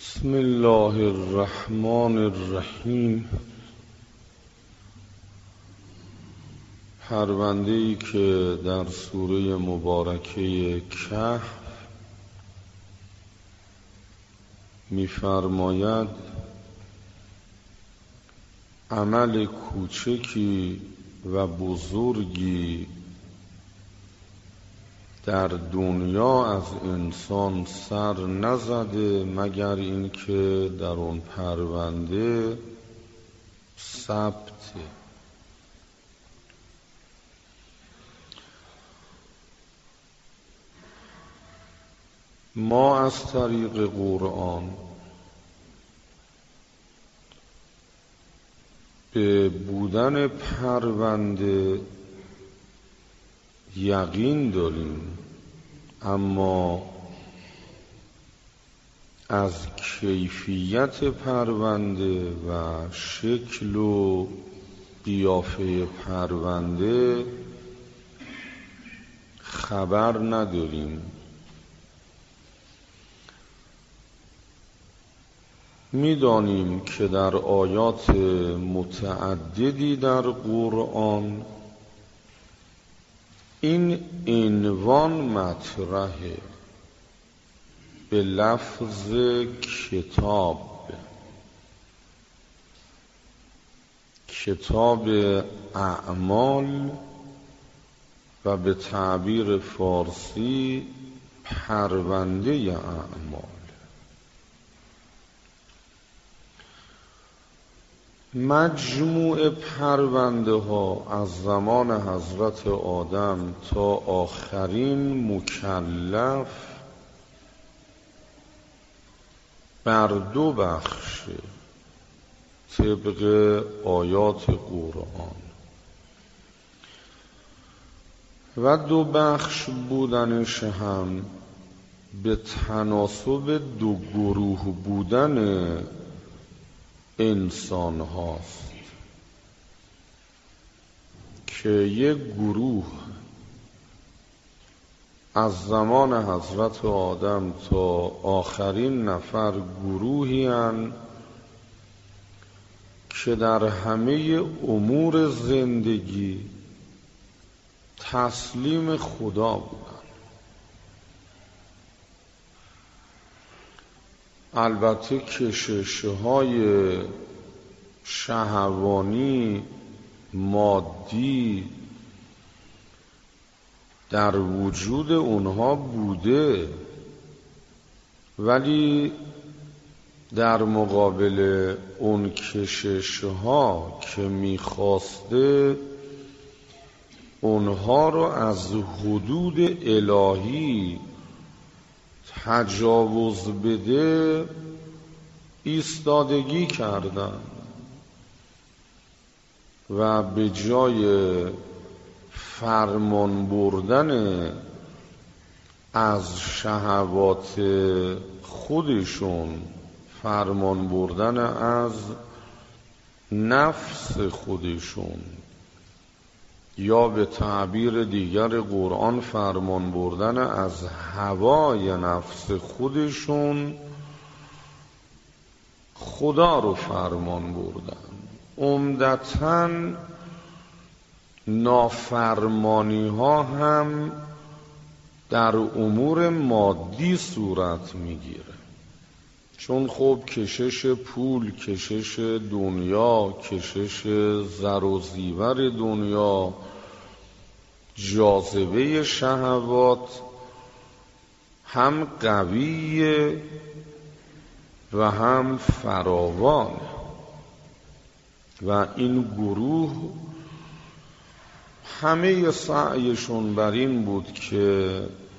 بسم الله الرحمن الرحیم. پرونده‌ای که در سوره مبارکه کهف می‌فرماید عمل کوچکی و بزرگی در دنیا از انسان سر نزده مگر اینکه در اون پرونده ثبته. ما از طریق قرآن به بودن پرونده یقین داریم، اما از کیفیت پرونده و شکل و قیافه پرونده خبر نداریم. می‌دانیم که در آیات متعددی در قرآن این عنوان مطرحه به لفظ کتاب اعمال و به تعبیر فارسی پرونده اعمال. مجموع پرونده ها از زمان حضرت آدم تا آخرین مکلف بر دو بخش طبق آیات قرآن و دو بخش بودنش هم به تناسب دو گروه بودن انسان هاست که یک گروه از زمان حضرت آدم تا آخرین نفر گروهی هستند که در همه امور زندگی تسلیم خدا بودند. البته کشش‌های شهوانی مادی در وجود اونها بوده، ولی در مقابل اون کشش‌ها که می‌خواسته اونها رو از حدود الهی تجاوز بده ایستادگی کردن و به جای فرمان بردن از شهوات خودشون، فرمان بردن از نفس خودشون، یا به تعبیر دیگر قرآن فرمان بردن از هوای نفس خودشون، خدا رو فرمان بردن. عمدتاً نافرمانی ها هم در امور مادی صورت میگیره، چون خب کشش پول، کشش دنیا، کشش زر و زیور دنیا، جاذبه شهوات هم قویه و هم فراوان و این گروه همه سعیشون بر این بود که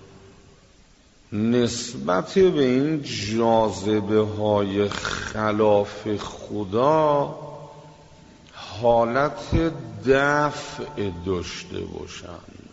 نسبت به این جاذبه های خلاف خدا حالت دفع داشته باشند.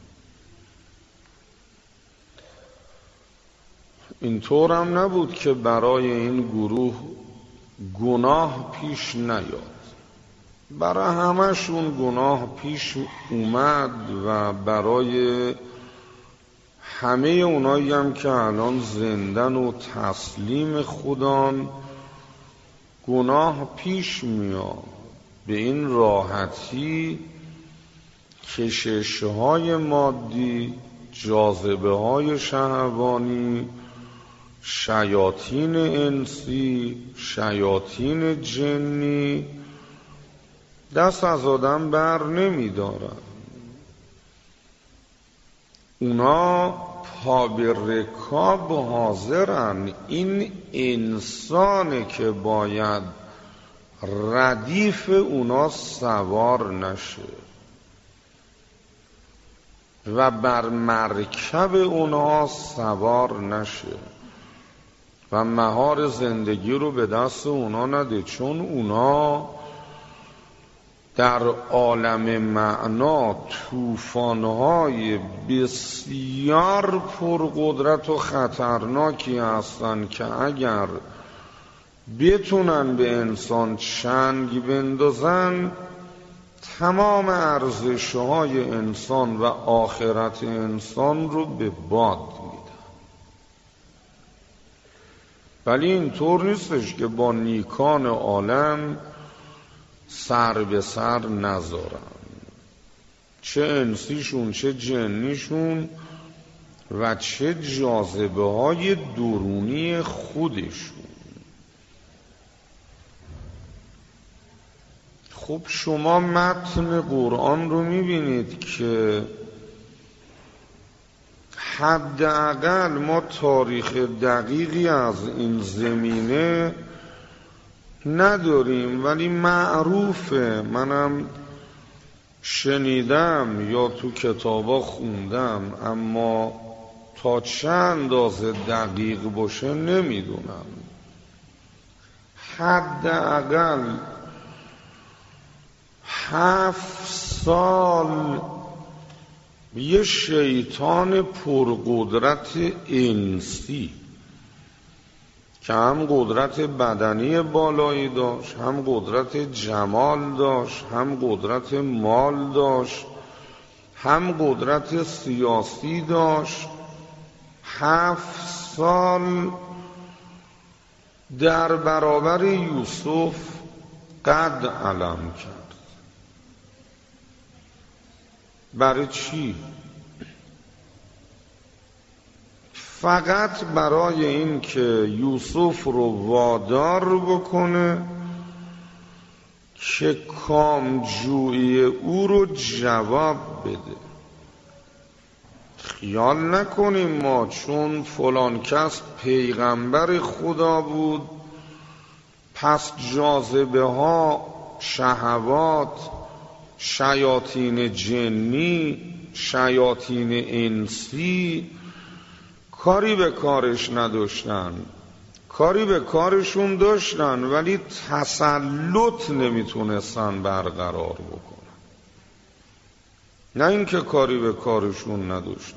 اینطور هم نبود که برای این گروه گناه پیش نیاد، برای همشون گناه پیش اومد و برای همه اونایی هم که الان زندن و تسلیم خدان گناه پیش میاد. به این راحتی کشش‌های مادی، جاذبه‌های شهوانی، شیاطین انسی، شیاطین جنی دست از آدم بر نمی‌دارن. اونا پا به رکاب حاضرن. این انسانه که باید ردیف اونا سوار نشه و بر مرکب اونا سوار نشه و مهار زندگی رو به دست اونا نده، چون اونا در عالم معنا طوفان‌های بسیار پرقدرت و خطرناکی هستند که اگر بتونن به انسان چنگ بندازن تمام ارزش‌های انسان و آخرت انسان رو به باد میدن. ولی اینطور نیستش که با نیکان عالم سر به سر نذارن، چه انسیشون چه جنیشون و چه جاذبه های درونی خودشون. خب شما متن قرآن رو میبینید که حداقل ما تاریخ دقیقی از این زمینه نداریم، ولی معروفه، منم شنیدم یا تو کتابا خوندم، اما تا چه اندازه دقیق باشه نمیدونم. حداقل 7 سال یه شیطان پرقدرت انسی که هم قدرت بدنی بالایی داشت، هم قدرت جمال داشت، هم قدرت مال داشت، هم قدرت سیاسی داشت، 7 سال در برابر یوسف قد علم کرد. برای چی؟ فقط برای این که یوسف رو وادار بکنه که کامجویی او رو جواب بده. خیال نکنیم ما چون فلان کس پیغمبر خدا بود پس جاذبه ها، شهوات، شیاطین جنی، شیاطین انسی کاری به کارش نداشتن. کاری به کارشون داشتن ولی تسلط نمیتونستن برقرار بکنن، نه اینکه کاری به کارشون نداشتن.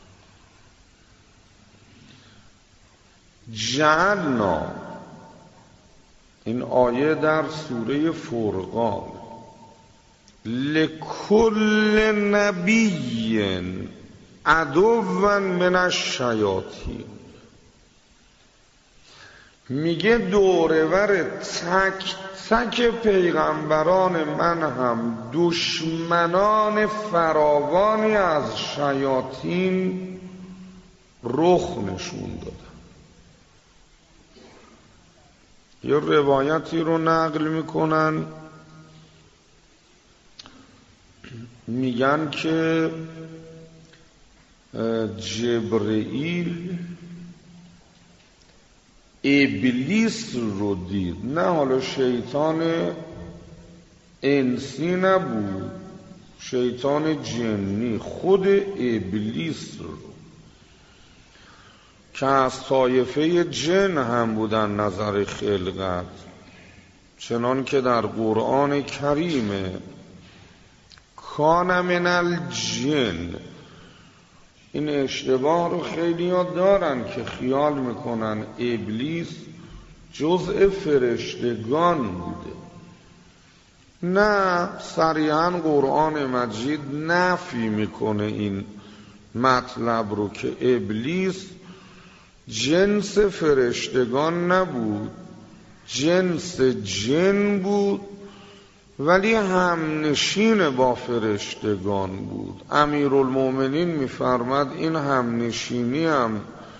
جعلنا، این آیه در سوره فرقان، لکل نبی عدوا من الشیاطین، میگه دورور تک تک پیغمبران من هم دشمنان فراوانی از شیاطین رخ نشون دادن. یه روایتی رو نقل میکنن، میگن که جبرئیل ابلیس رو دید، نه حالا شیطان انسی نبود، شیطان جنی، خود ابلیس رو که از طایفه جن هم بودن نظر خلقت، چنان که در قرآن کریمه کان من الجن. این اشتباه رو خیلی ها دارن که خیال میکنن ابلیس جزء فرشتگان بوده. نه، صریحاً قرآن مجید نفی میکنه این مطلب رو که ابلیس جنس فرشتگان نبود، جنس جن بود، ولی همنشین با فرشتگان بود. امیرالمومنین می‌فرماد این همنشینی هم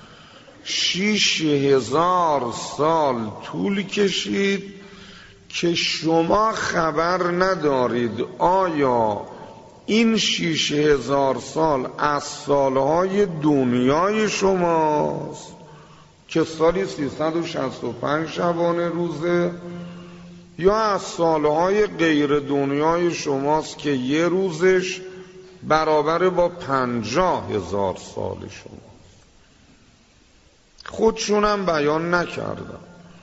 6000 سال طول کشید که شما خبر ندارید آیا این 6000 سال از سالهای دنیای شماست که سالی 365 شبانه روزه، یا از سالهای غیر دنیای شماست که یه روزش برابر با 50,000 سال شماست. خودشونم بیان نکردن،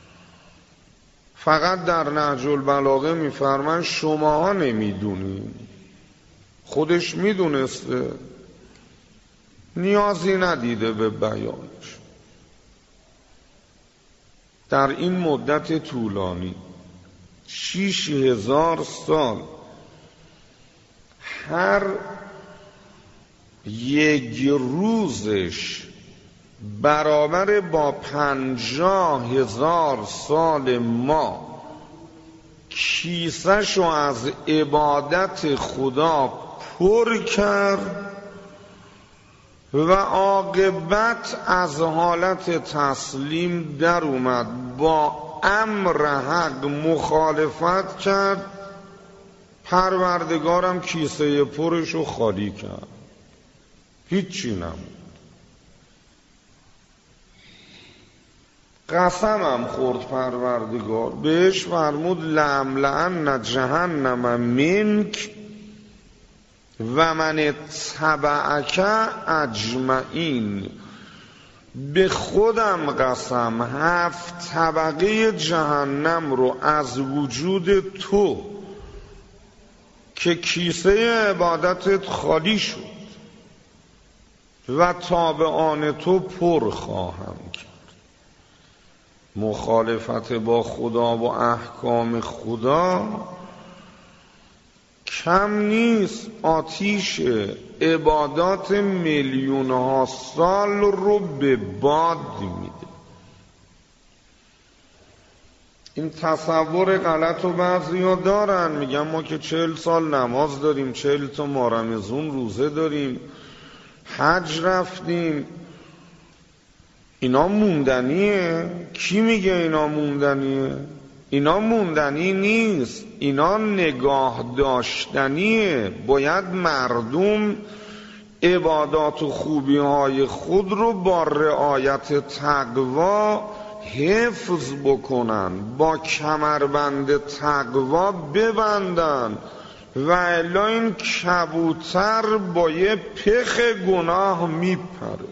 فقط در نهج البلاغه میفرمان شماها نمیدونین. خودش میدونسته، نیازی ندیده به بیانش. در این مدت طولانی 6000 سال هر یک روزش برابر با 50,000 سال ما کیسه‌شو از عبادت خدا پر کرد و عاقبت از حالت تسلیم در اومد، با امر حق مخالفت کرد، پروردگارم کیسه پرشو خالی کرد، هیچی نموند. قسمم خورد پروردگار، بهش فرمود لأملأن جهنم منک و من اتبعک اجمعین. به خودم قسم 7 طبقه جهنم رو از وجود تو که کیسه عبادتت خالی شد و تابعان تو پر خواهم کرد. مخالفت با خدا و احکام خدا کم نیست، آتیش عبادات میلیون ها سال رو به باد میده. این تصور غلط رو بعضی ها دارن، میگن ما که 40 سال نماز داریم، 40 تا ماه رمضان روزه داریم، حج رفتیم، اینا موندنیه. کی میگه اینا موندنیه؟ اینا موندنی نیست، اینا نگاه داشتنیه. باید مردم عبادات و خوبی های خود رو با رعایت تقوا حفظ بکنن، با کمربند تقوا ببندن، و الا این کبوتر با یه پخ گناه میپره.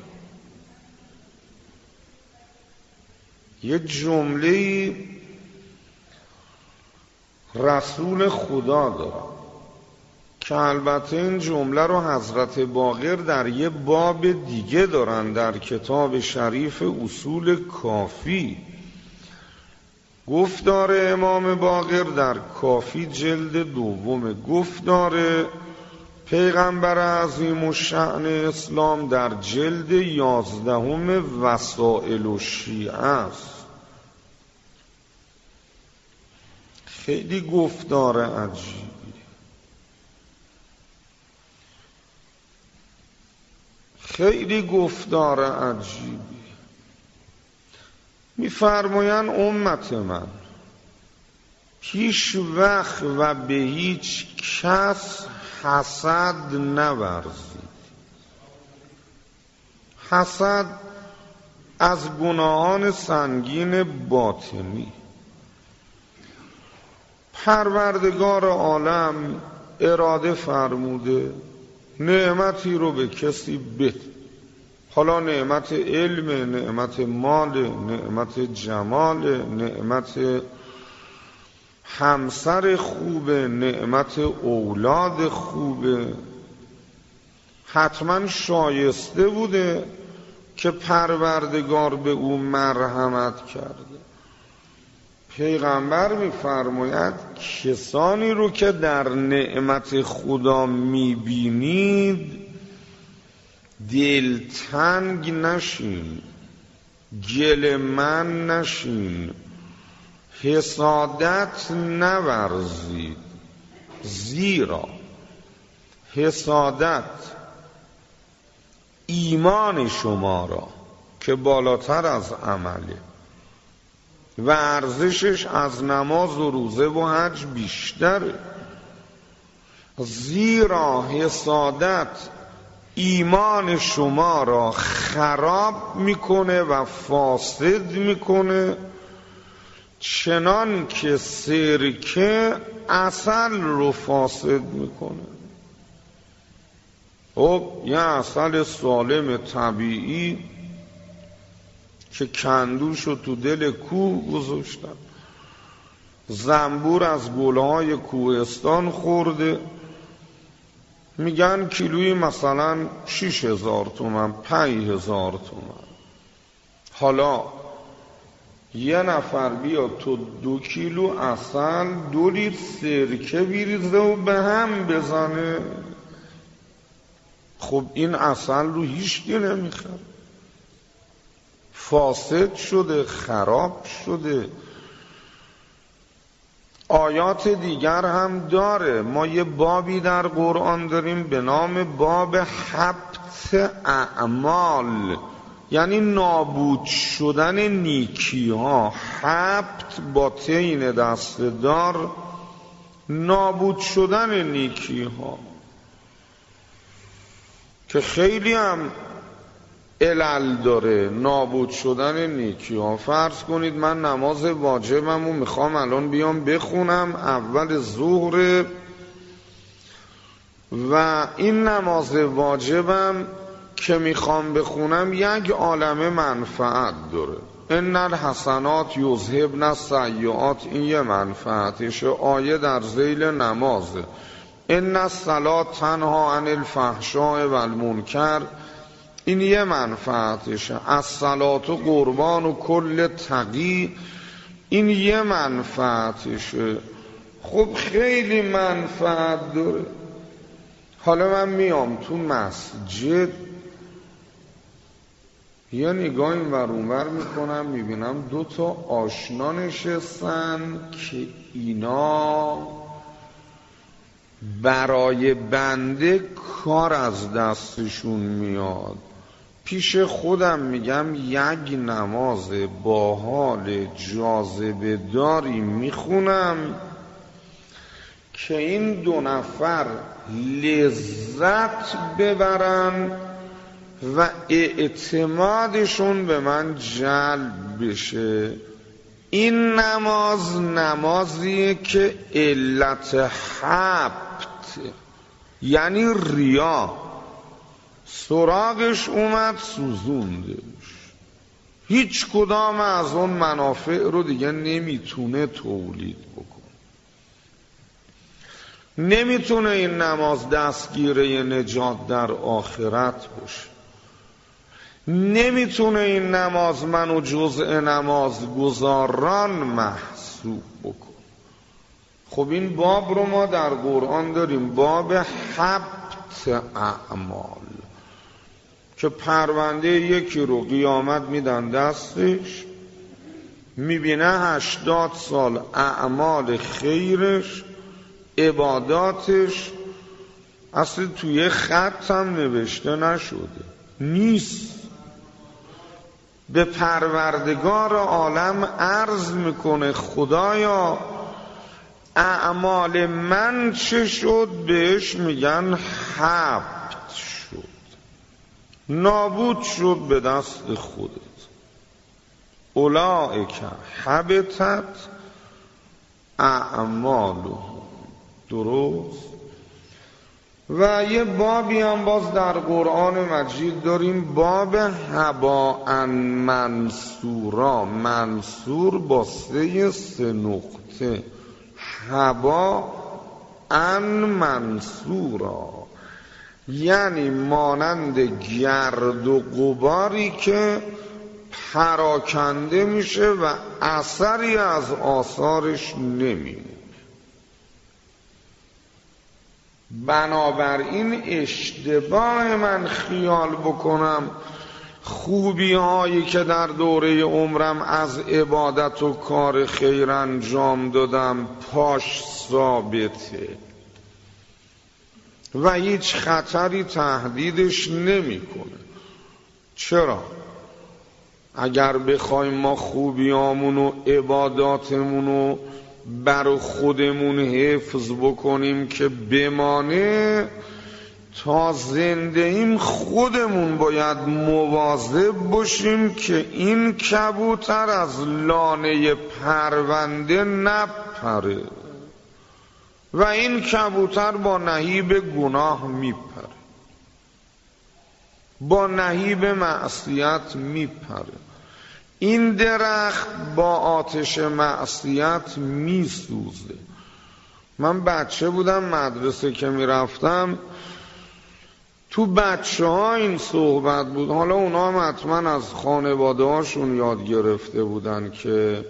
یه جمله رسول خدا دارم که البته این جمله رو حضرت باقر در یه باب دیگه دارن در کتاب شریف اصول کافی. گفتار امام باقر در کافی جلد 2، گفتار پیغمبر عظیم الشأن اسلام در جلد 11 وسائل الشیعه است. خیلی گفتار عجیبی، خیلی گفتار عجیبی. می‌فرمایند امت من هیچ وقت و به هیچ کس حسد نورزید. حسد از گناهان سنگین باطنی. پروردگار عالم اراده فرموده نعمتی رو به کسی بده، حالا نعمت علم، نعمت مال، نعمت جمال، نعمت همسر خوبه، نعمت اولاد خوبه، حتما شایسته بوده که پروردگار به او مرحمت کرده. پیغمبر می‌فرماید کسانی رو که در نعمت خدا می‌بینید دلتنگ نشین، گل من نشین، حسادت نورزید، زیرا حسادت ایمان شما را که بالاتر از عمله و ارزشش از نماز و روزه و حج بیشتره. زیرا حسادت ایمان شما را خراب میکنه و فاسد میکنه، چنان که سرکه عسل رو فاسد میکنه. خب یه عسل سالم طبیعی که کندوش رو تو دل کوه گذاشتن، زنبور از گلهای کوهستان خورده، میگن کیلویی مثلا 6,000 تومن 5,000 تومن. حالا یه نفر بیاد تو 2 کیلو عسل 2 لیتر سرکه بیریزه و به هم بزنه، خب این عسل رو هیچکی نمیخره، فاسد شده، خراب شده. آیات دیگر هم داره. ما یه بابی در قرآن داریم به نام باب حبط اعمال، یعنی نابود شدن نیکی ها. حبط با تین دستدار، نابود شدن نیکی ها که خیلی هم علل داره. نابود شدن نیکی ها، فرض کنید من نماز واجبم و میخوام الان بیام بخونم اول ظهر و این نماز واجبم که میخوام بخونم یک عالمه منفعت داره. ان الحسنات یذهبن السیئات، این یه منفعتشه. آیه در ذیل نمازه. ان الصلاة تنها عن الفحشاء والمنکر، این یه منفعتشه. الصلاة قربان و کل تقی، این یه منفعتشه. خب خیلی منفعت داره. حالا من میام تو مسجد یه نگاه این ور اون ور میکنم، میبینم 2 تا آشنا نشستن که اینا برای بنده کار از دستشون میاد. پیش خودم میگم یک نماز با حال جاذبه داری میخونم که این 2 نفر لذت ببرن و اعتمادشون به من جلب بشه. این نماز نمازیه که علت حبط یعنی ریا سراغش اومد، سوزوندش. هیچ کدام از اون منافع رو دیگه نمیتونه تولید بکنه. نمیتونه این نماز دستگیره نجات در آخرت باشه. نمیتونه این نماز منو جزء نماز گزاران محسوب بکن. خب این باب رو ما در قرآن داریم، باب حبط اعمال، که پرونده یکی رو قیامت میدن دستش، میبینه 80 سال اعمال خیرش، عباداتش اصلا توی خط هم نوشته نشده، نیست. به پروردگار عالم عرض میکنه خدایا اعمال من چه شد؟ بهش میگن حبط شد، نابود شد به دست خودت. اولئک حبطت اعمالهم. درست. و یه بابی هم باز در قرآن مجید داریم، باب هباء منصورا. منصور با 3 نقطه، هباء منصورا، یعنی مانند گرد و غباری که پراکنده میشه و اثری از آثارش نمیمونه. بنابراین اشتباه من خیال بکنم خوبی هایی که در دوره عمرم از عبادت و کار خیر انجام دادم پاش ثابته و هیچ خطری تهدیدش نمیکنه. چرا؟ اگر بخوایم ما خوبیامون و عباداتمون رو بر خودمون حفظ بکنیم که بمانه، تا زنده ایم خودمون باید مواظب باشیم که این کبوتر از لانه پرونده نپره و این کبوتر با نهیب گناه میپره، با نهیب معصیت میپره. این درخت با آتش معصیت میسوزه. من بچه بودم مدرسه که میرفتم تو بچه ها این صحبت بود. حالا اونا هم حتما از خانواده هاشون یاد گرفته بودن که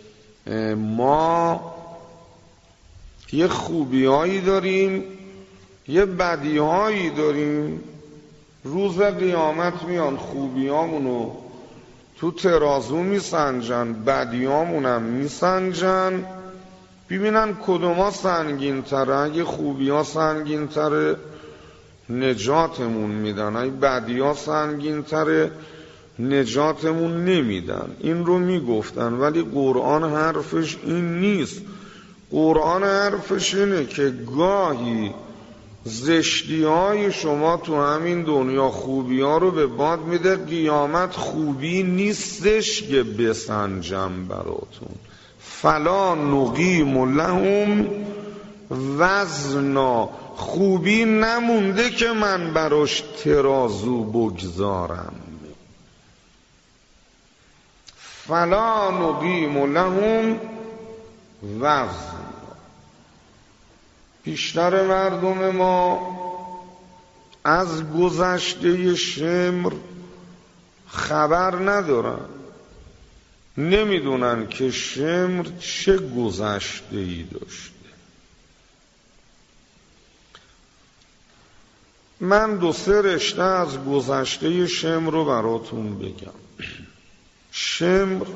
ما یه خوبی هایی داریم یه بدی هایی داریم. روز قیامت میان خوبی هامونو تو ترازو میسنجن، بدی هامونم میسنجن، ببینن کدوما سنگین تره. اگه خوبی ها سنگین تره نجاتمون میدن، اگه بدی ها سنگین تره نجاتمون نمیدن. این رو میگفتن، ولی قرآن حرفش این نیست. قرآن حرفش اینه که گاهی زشتی های شما تو همین دنیا خوبی ها رو به باد میده، قیامت خوبی نیستش که بسنجم براتون. فلا نقیم لهم وزنا، خوبی نمونده که من براش ترازو بگذارم. فلا نقیم لهم وزنا. بیشتر مردم ما از گذشته شمر خبر ندارن، نمیدونن که شمر چه گذشته‌ای داشته. من 2-3 رشته از گذشته شمر رو براتون بگم. شمر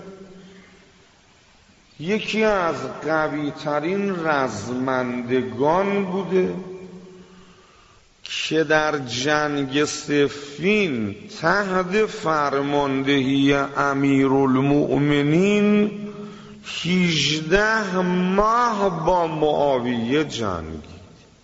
یکی از قوی ترین رزمندگان بوده که در جنگ صفین تحت فرماندهی امیرالمؤمنین 18 ماه با معاویه جنگید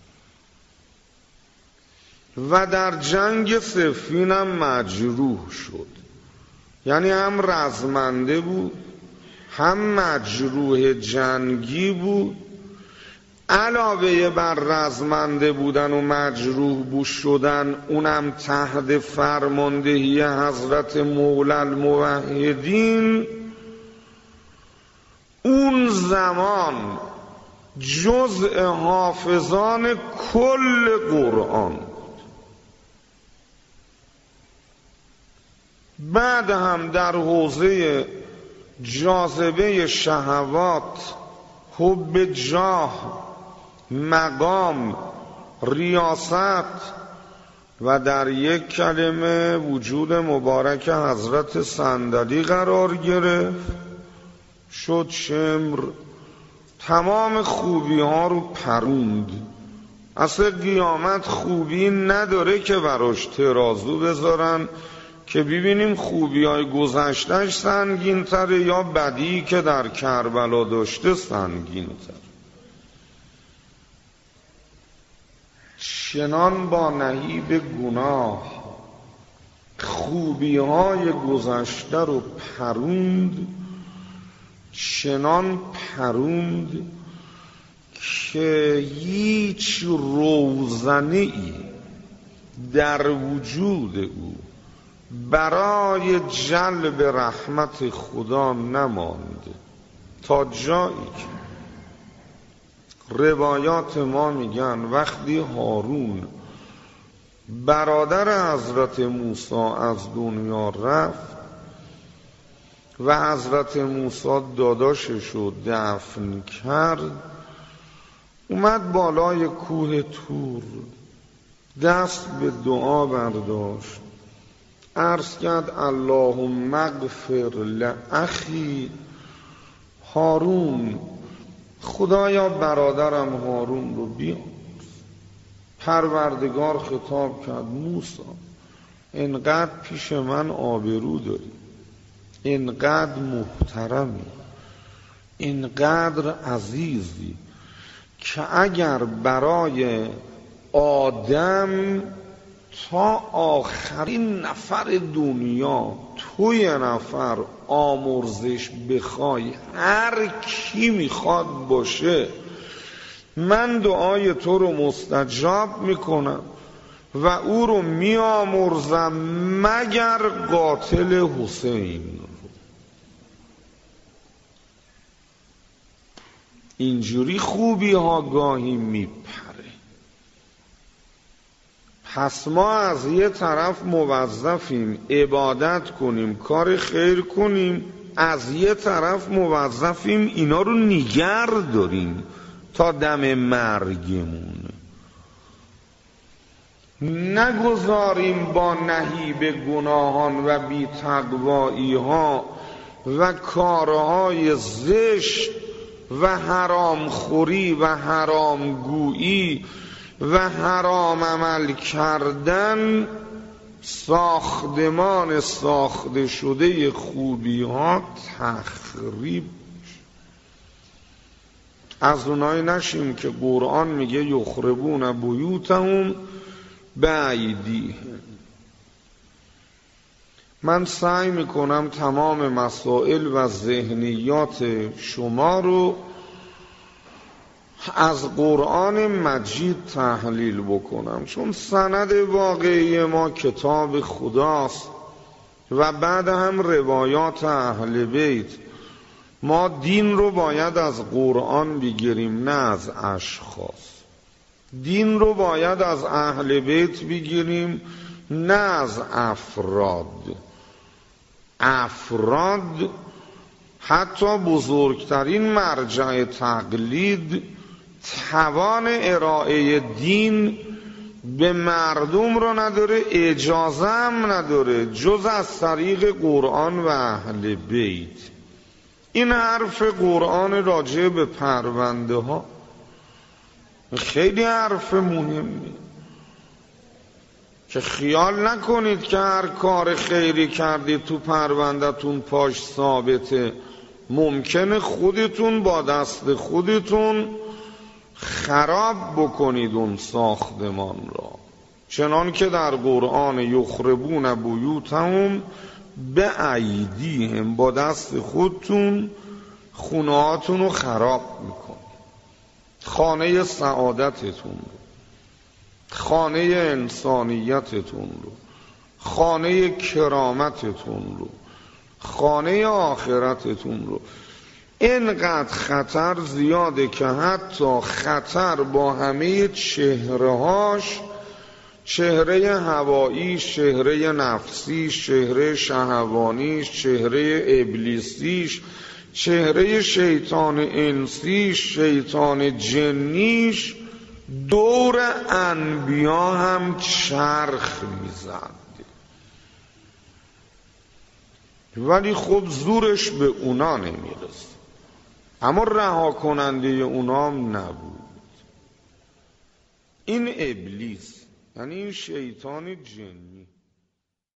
و در جنگ صفین هم مجروح شد. یعنی هم رزمنده بود، هم مجروح جنگی بود. علاوه بر رزمنده بودن و مجروح شدن، اونم تحت فرماندهی حضرت مولا الموحدین، اون زمان جزء حافظان کل قرآن بود. بعد هم در حوزه جاذبه شهوات، حب جاه، مقام، ریاست و در یک کلمه وجود مبارک حضرت صندلی قرار گرفت، شد شمر تمام خوبی ها رو پروند. اصلا قیامت خوبی نداره که براش ترازو بذارن که ببینیم خوبی های گذشتش سنگین تره یا بدی که در کربلا داشته سنگین تر. چنان با نهیب گناه خوبی های گذشته رو پروند، چنان پروند که هیچ روزنه ای در وجود او برای جلب رحمت خدا نمانده، تا جایی که روایات ما میگن وقتی هارون برادر حضرت موسی از دنیا رفت و حضرت موسی داداشش رو دفن کرد، اومد بالای کوه طور، دست به دعا برداشت، عرض کرد اللهم اغفر لاخی هارون، خدایا برادرم هارون رو بیامرز. پروردگار خطاب کرد موسی اینقدر پیش من آبرو داری، اینقدر محترمی، اینقدر عزیزی که اگر برای آدم تا آخرین نفر دنیا تو یه نفر آمرزش بخوای، هر کی میخواد باشه، من دعای تو رو مستجاب میکنم و او رو میآمرزم مگر قاتل حسین. اینجوری خوبی ها گاهی میپره. پس ما از یه طرف موظفیم عبادت کنیم، کار خیر کنیم، از یه طرف موظفیم اینا رو نگر داریم تا دم مرگمون، نگذاریم با نهیب گناهان و بی تقوایی ها و کارهای زشت و حرام خوری و حرام گویی و حرام عمل کردن ساختمان ساخته شده خوبی ها تخریب. از اونایی نشیم که قرآن میگه یخربون بیوتهم بایدیهم. من سعی میکنم تمام مسائل و ذهنیات شما رو از قرآن مجید تحلیل بکنم، چون سند واقعی ما کتاب خداست و بعد هم روایات اهل بیت. ما دین رو باید از قرآن بگیریم نه از اشخاص، دین رو باید از اهل بیت بگیریم نه از افراد. افراد حتی بزرگترین مرجع تقلید توان ارائه دین به مردم رو نداره، اجازه هم نداره جز از طریق قرآن و اهل بیت. این حرف قرآن راجع به پرونده ها خیلی حرف مهمی که خیال نکنید که هر کار خیری کردید تو پرونده‌تون پاش ثابته. ممکنه خودتون با دست خودتون خراب بکنید اون ساختمان را، چنان که در قرآن یخربون بیوتهم بایدیهم، با دست خودتون خونهاتون رو خراب میکنید، خانه سعادتتون رو، خانه انسانیتتون رو، خانه کرامتتون رو، خانه آخرتتون رو. اینقدر خطر زیاده که حتی خطر با همه چهرهاش، چهره هواییش، چهره نفسیش، چهره شهوانیش، چهره ابلیسیش، چهره شیطان انسیش، شیطان جنیش، دور انبیا هم چرخ میزد، ولی خب زورش به اونا نمیرسه، اما رها کننده اونا هم نبود. این ابلیس یعنی این شیطان جنی